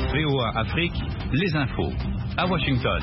VOA Afrique, les infos. À Washington.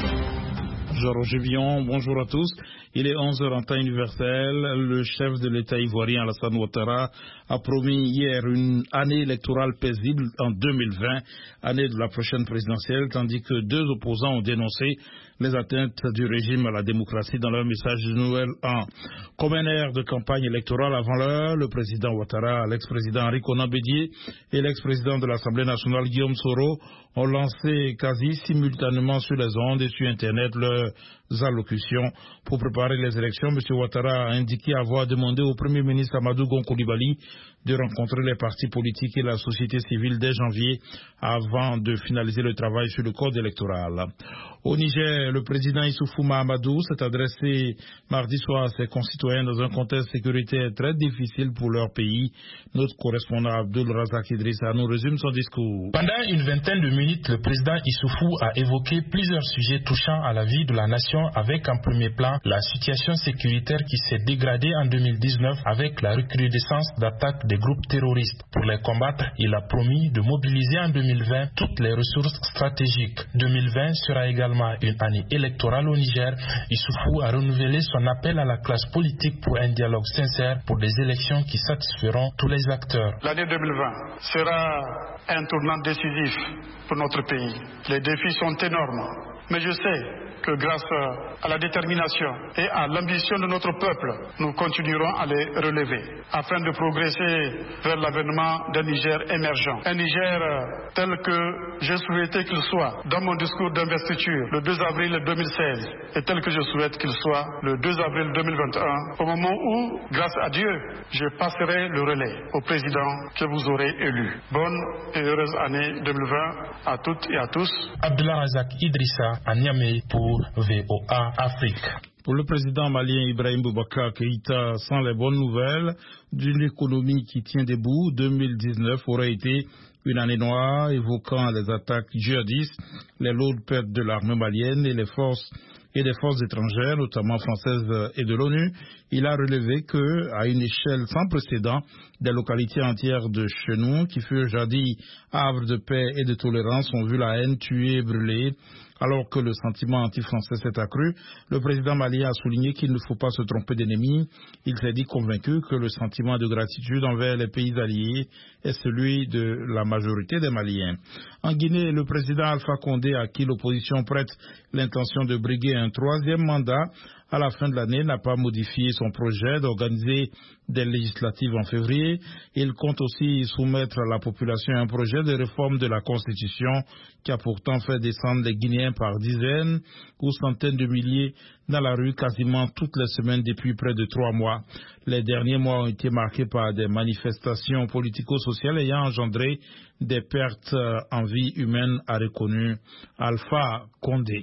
Roger Villon, bonjour à tous. Il est 11h en temps universel. Le chef de l'État ivoirien, Alassane Ouattara, a promis hier une année électorale paisible en 2020, année de la prochaine présidentielle, tandis que deux opposants ont dénoncé les atteintes du régime à la démocratie dans leur message de Nouvel An. Comme un air de campagne électorale avant l'heure, le président Ouattara, l'ex-président Henri Konan Bédié et l'ex-président de l'Assemblée nationale Guillaume Soro ont lancé quasi simultanément sur les ondes et sur Internet leurs allocutions pour préparer les élections. M. Ouattara a indiqué avoir demandé au Premier ministre Amadou Gon Coulibaly de rencontrer les partis politiques et la société civile dès janvier avant de finaliser le travail sur le code électoral. Au Niger, le président Issoufou Mahamadou s'est adressé mardi soir à ses concitoyens dans un contexte sécuritaire très difficile pour leur pays. Notre correspondant Abdul Razak Idrissa nous résume son discours. Pendant une vingtaine de minutes, le président Issoufou a évoqué plusieurs sujets touchant à la vie de la nation avec en premier plan la situation sécuritaire qui s'est dégradée en 2019 avec la recrudescence d'attaques des groupes terroristes. Pour les combattre, il a promis de mobiliser en 2020 toutes les ressources stratégiques. 2020 sera également une année électorale au Niger. Issoufou a renouvelé son appel à la classe politique pour un dialogue sincère pour des élections qui satisferont tous les acteurs. L'année 2020 sera un tournant décisif pour notre pays. Les défis sont énormes, mais je sais que grâce à la détermination et à l'ambition de notre peuple, nous continuerons à les relever afin de progresser vers l'avènement d'un Niger émergent. Un Niger tel que j'ai souhaité qu'il soit dans mon discours d'investiture le 2 avril 2016 et tel que je souhaite qu'il soit le 2 avril 2021, au moment où, grâce à Dieu, je passerai le relais au président que vous aurez élu. Bonne et heureuse année 2020 à toutes et à tous. Abdullah Razak Idrissa à Niamey pour VOA Afrique. Pour le président malien Ibrahim Boubacar Keïta, sans les bonnes nouvelles d'une économie qui tient debout, 2019 aurait été une année noire, évoquant les attaques djihadistes, les lourdes pertes de l'armée malienne et des forces étrangères, notamment françaises et de l'ONU. Il a relevé que, à une échelle sans précédent, des localités entières de Chenou, qui furent jadis havre de paix et de tolérance, ont vu la haine tuer et brûler. Alors que le sentiment anti-français s'est accru, le président malien a souligné qu'il ne faut pas se tromper d'ennemis. Il s'est dit convaincu que le sentiment de gratitude envers les pays alliés est celui de la majorité des Maliens. En Guinée, le président Alpha Condé, à qui l'opposition prête l'intention de briguer un troisième mandat à la fin de l'année, n'a pas modifié son projet d'organiser des législatives en février. Il compte aussi soumettre à la population un projet de réforme de la Constitution qui a pourtant fait descendre les Guinéens par dizaines ou centaines de milliers dans la rue quasiment toutes les semaines depuis près de 3 mois. Les derniers mois ont été marqués par des manifestations politico-sociales ayant engendré des pertes en vie humaine, a reconnu Alpha Condé.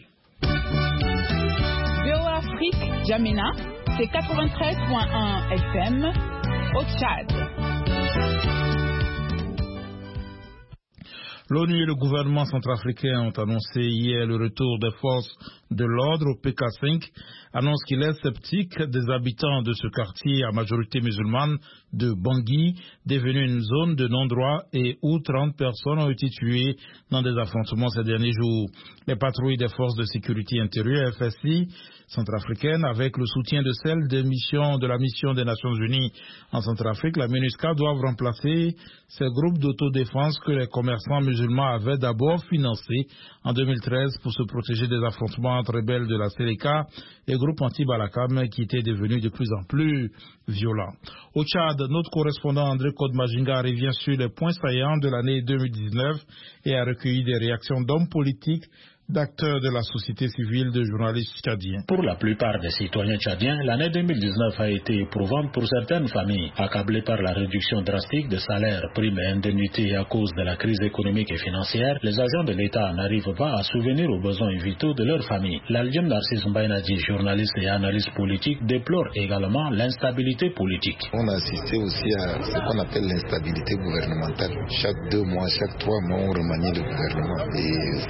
VOA Afrique, Djamena, c'est 93.1 FM au Tchad. L'ONU et le gouvernement centrafricain ont annoncé hier le retour des forces de l'ordre au PK5, annonce qu'il est sceptique des habitants de ce quartier à majorité musulmane de Bangui, devenu une zone de non-droit et où 30 personnes ont été tuées dans des affrontements ces derniers jours. Les patrouilles des forces de sécurité intérieure FSI centrafricaine, avec le soutien de celle de la mission des Nations Unies en Centrafrique, la MINUSCA, doivent remplacer ces groupes d'autodéfense que les commerçants musulmans avaient d'abord financés en 2013 pour se protéger des affrontements entre rebelles de la Seleka et groupes anti-Balakam qui étaient devenus de plus en plus violents. Au Tchad, notre correspondant André Kodmajinga revient sur les points saillants de l'année 2019 et a recueilli des réactions d'hommes politiques, d'acteurs de la société civile, de journalistes tchadiens. Pour la plupart des citoyens tchadiens, l'année 2019 a été éprouvante pour certaines familles, accablées par la réduction drastique de salaires, primes et indemnités à cause de la crise économique et financière. Les agents de l'État n'arrivent pas à souvenir aux besoins vitaux de leurs familles. L'Algem Narcisse Mbaynadji, journaliste et analyste politique, déplore également l'instabilité politique. On a assisté aussi à ce qu'on appelle l'instabilité gouvernementale. Chaque 2 mois, chaque 3 mois, on remanie le gouvernement. Et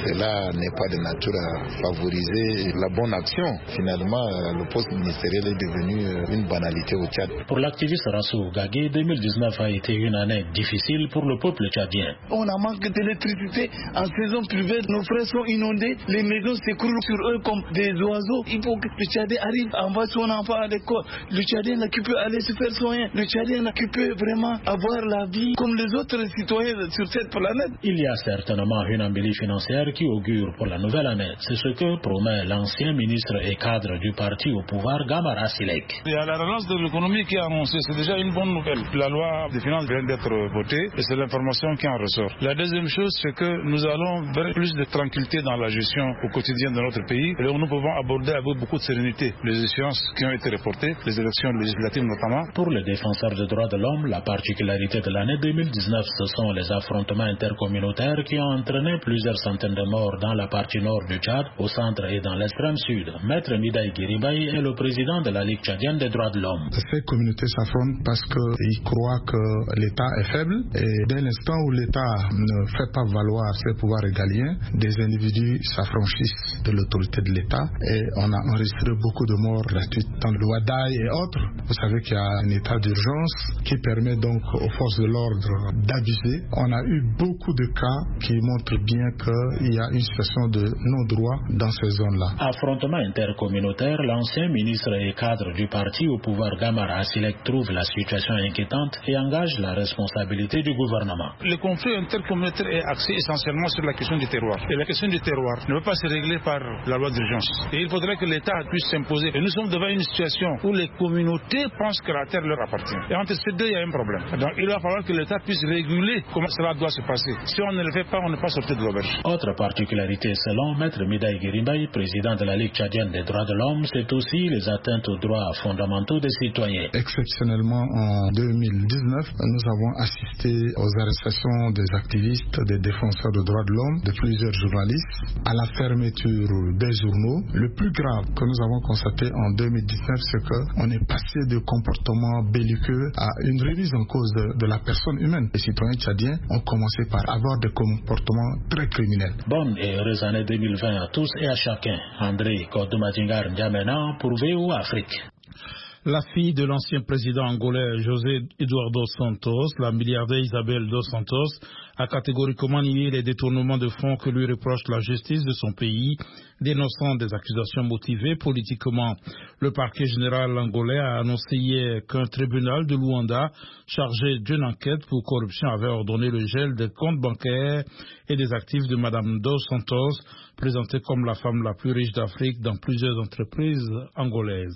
cela n'est pas de nature à favoriser la bonne action. Finalement, le poste ministériel est devenu une banalité au Tchad. Pour l'activiste Rassou Gagé, 2019 a été une année difficile pour le peuple tchadien. On a manque d'électricité en saison privée, nos frères sont inondés, les maisons s'écroulent sur eux comme des oiseaux. Il faut que le Tchadien arrive à envoyer son enfant à l'école. Le Tchadien qui peut aller se faire soigner, le Tchadien qui peut vraiment avoir la vie comme les autres citoyens sur cette planète. Il y a certainement une embellie financière qui augure pour la nouvelle année. C'est ce que promet l'ancien ministre et cadre du parti au pouvoir, Gamara Silek. Il y a la relance de l'économie qui est annoncée, c'est déjà une bonne nouvelle. La loi des finances vient d'être votée et c'est l'information qui en ressort. La deuxième chose, c'est que nous allons vers plus de tranquillité dans la gestion au quotidien de notre pays. Et donc nous pouvons aborder avec beaucoup de sérénité les échéances qui ont été reportées, les élections législatives notamment. Pour les défenseurs des droits de l'homme, la particularité de l'année 2019, ce sont les affrontements intercommunautaires qui ont entraîné plusieurs centaines de morts dans la partie nord du Tchad, au centre et dans l'extrême sud. Maître Midaï Guiribaï est le président de la Ligue tchadienne des droits de l'homme. Ces communautés s'affrontent parce qu'ils croient que l'État est faible et dès l'instant où l'État ne fait pas valoir ses pouvoirs régaliens, des individus s'affranchissent de l'autorité de l'État et on a enregistré beaucoup de morts gratuites dans le Wadaï et autres. Vous savez qu'il y a un état d'urgence qui permet donc aux forces de l'ordre d'abuser. On a eu beaucoup de cas qui montrent bien qu'il y a une situation de non-droit dans ces zones-là. Affrontement intercommunautaire, l'ancien ministre et cadre du parti au pouvoir Gamara Asilek trouve la situation inquiétante et engage la responsabilité du gouvernement. Le conflit intercommunautaire est axé essentiellement sur la question du terroir. Et la question du terroir ne peut pas se régler par la loi d'urgence. Et il faudrait que l'État puisse s'imposer. Et nous sommes devant une situation où les communautés pensent que la terre leur appartient. Et entre ces deux, il y a un problème. Donc il va falloir que l'État puisse réguler comment cela doit se passer. Si on ne le fait pas, on ne peut pas sortir de l'auberge. Autre particularité selon Maître Midaï Guiribaï, président de la Ligue tchadienne des droits de l'homme, c'est aussi les atteintes aux droits fondamentaux des citoyens. Exceptionnellement, en 2019, nous avons assisté aux arrestations des activistes, des défenseurs des droits de l'homme, de plusieurs journalistes, à la fermeture des journaux. Le plus grave que nous avons constaté en 2019, c'est qu'on est passé de comportements belliqueux à une remise en cause de la personne humaine. Les citoyens tchadiens ont commencé par avoir des comportements très criminels. Bonne et heureuse année 2020 à tous et à chacun. André Kodomadingar N'Djamena pour VO Afrique. La fille de l'ancien président angolais José Eduardo Santos, la milliardaire Isabel dos Santos, a catégoriquement nié les détournements de fonds que lui reproche la justice de son pays, dénonçant des accusations motivées politiquement. Le parquet général angolais a annoncé hier qu'un tribunal de Luanda chargé d'une enquête pour corruption avait ordonné le gel des comptes bancaires et des actifs de Madame dos Santos, présentée comme la femme la plus riche d'Afrique dans plusieurs entreprises angolaises.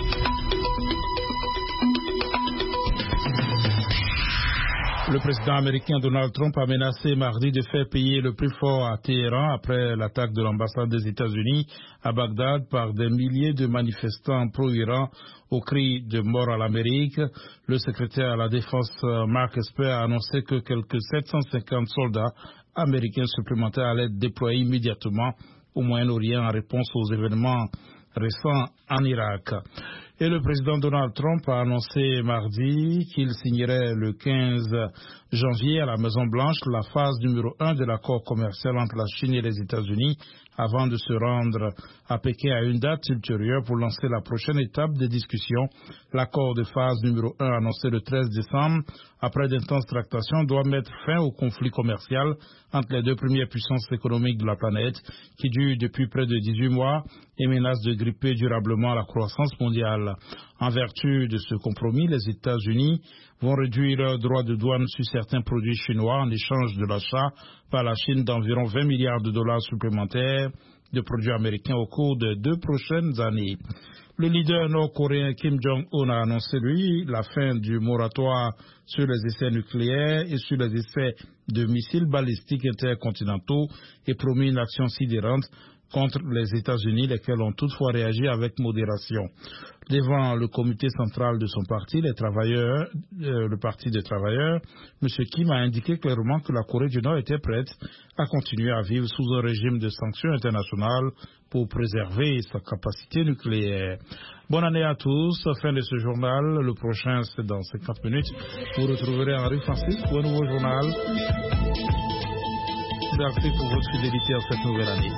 Le président américain Donald Trump a menacé mardi de faire payer le prix fort à Téhéran après l'attaque de l'ambassade des États-Unis à Bagdad par des milliers de manifestants pro-Iran au cri de mort à l'Amérique. Le secrétaire à la défense Mark Esper a annoncé que quelques 750 soldats américains supplémentaires allaient être déployés immédiatement au Moyen-Orient en réponse aux événements récents en Irak. Et le président Donald Trump a annoncé mardi qu'il signerait le 15 janvier à la Maison-Blanche la phase numéro 1 de l'accord commercial entre la Chine et les États-Unis avant de se rendre à Pékin à une date ultérieure pour lancer la prochaine étape des discussions. L'accord de phase numéro 1 annoncé le 13 décembre, après d'intenses tractations, doit mettre fin au conflit commercial entre les deux premières puissances économiques de la planète qui dure depuis près de 18 mois et menace de gripper durablement la croissance mondiale. En vertu de ce compromis, les États-Unis vont réduire leurs droits de douane sur certains produits chinois en échange de l'achat par la Chine d'environ 20 milliards de dollars supplémentaires de produits américains au cours des 2 prochaines années. Le leader nord-coréen Kim Jong-un a annoncé, lui, la fin du moratoire sur les essais nucléaires et sur les essais de missiles balistiques intercontinentaux et promis une action sidérante contre les États-Unis, lesquels ont toutefois réagi avec modération. Devant le comité central de son parti, le Parti des travailleurs, M. Kim a indiqué clairement que la Corée du Nord était prête à continuer à vivre sous un régime de sanctions internationales pour préserver sa capacité nucléaire. Bonne année à tous. Fin de ce journal. Le prochain, c'est dans 50 minutes. Vous retrouverez Henri Francis pour un nouveau journal. Afrique pour votre fidélité à cette nouvelle année.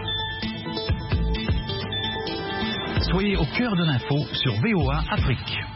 Soyez au cœur de l'info sur VOA Afrique.